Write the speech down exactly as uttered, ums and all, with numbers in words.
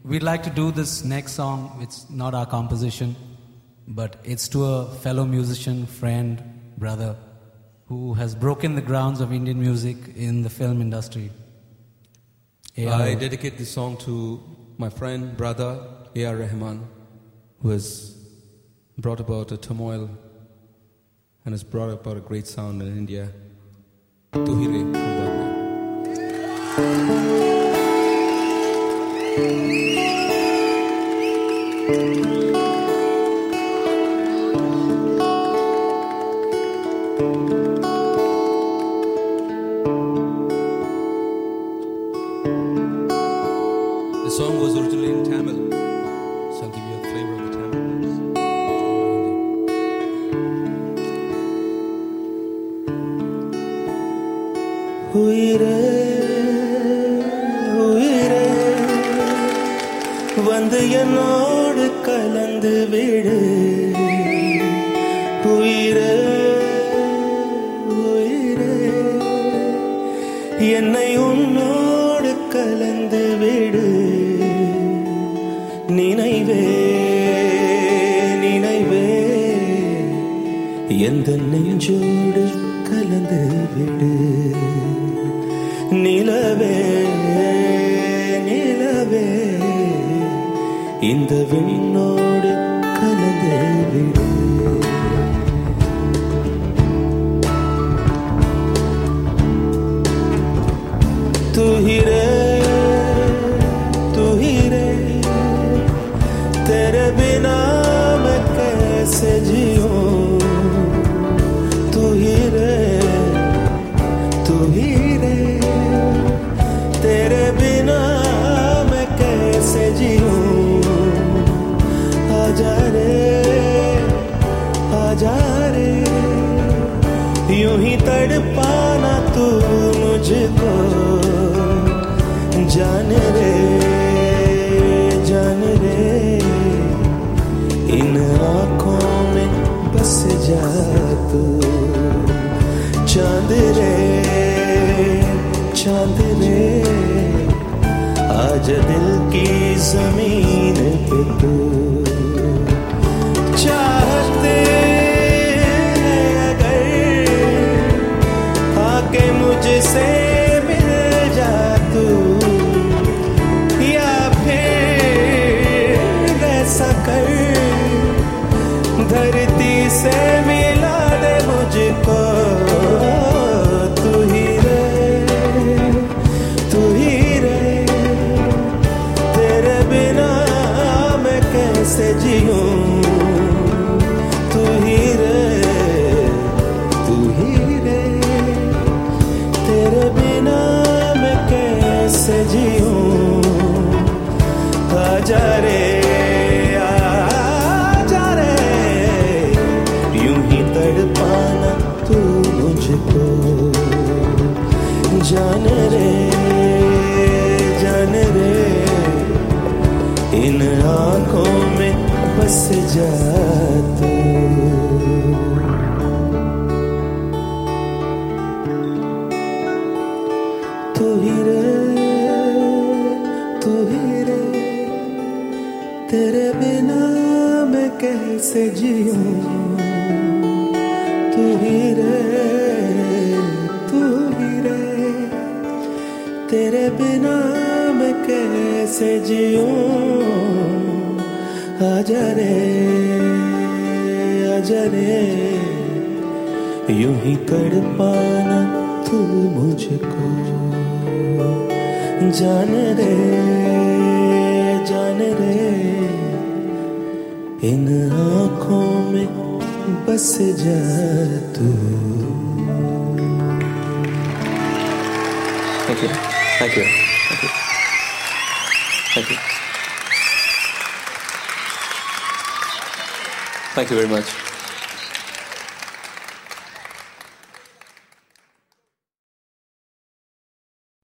we'd like to do this next song. It's not our composition, but it's to a fellow musician, friend, brother, who has broken the grounds of Indian music in the film industry. A R I dedicate this song to my friend, brother, A R Rahman, who has brought about a turmoil and has brought about a great sound in India. Tu hi re, from Bombay. The song was originally in Tamil, so I'll give you a flavor of the Tamil words. Huire, huire, vandu ennod kalandu vidu. Huire, huire, ennai unnod kalandu vidu. நினைவே நினைவே எந்த நெஞ்சோடு கலந்து விடு. நிலவே நிலவே இந்த விண்ணோடு கலந்து விடு. तू ही रे तू ही रे तेरे बिना मैं कैसे जीऊं. तू ही रे तू ही रे तेरे बिना मैं कैसे जीऊं. आजा रे आजा रे यूं ही तड़पाना तू मुझको. जान रे जान रे इन आँखों में बस जा तू. चांद रे चांद रे आज दिल की जमीन पे तू. चाहते अगर आके मुझसे मिल जा तू. धरती से मिला दे मुझको. तू ही रे तू ही रे तेरे बिना मैं कैसे जीऊं. तू ही रे तू ही रे तेरे बिना मैं कैसे जीऊं. आजा रे तड़पाना तू मुझको. जान रे जान रे इन आँखों में बस जा तू. तू ही रे तू ही रे तेरे बिना मैं कैसे जीऊं. तू ही रे तू ही रे तेरे बिना मैं कैसे जीऊं. आजा रे आजा रे यूं ही तड़पाना तू मुझको. जान रे जान रे इन आँखों में बस जा तू. Thank you. Thank you. Thank you. Thank you. Thank you very much.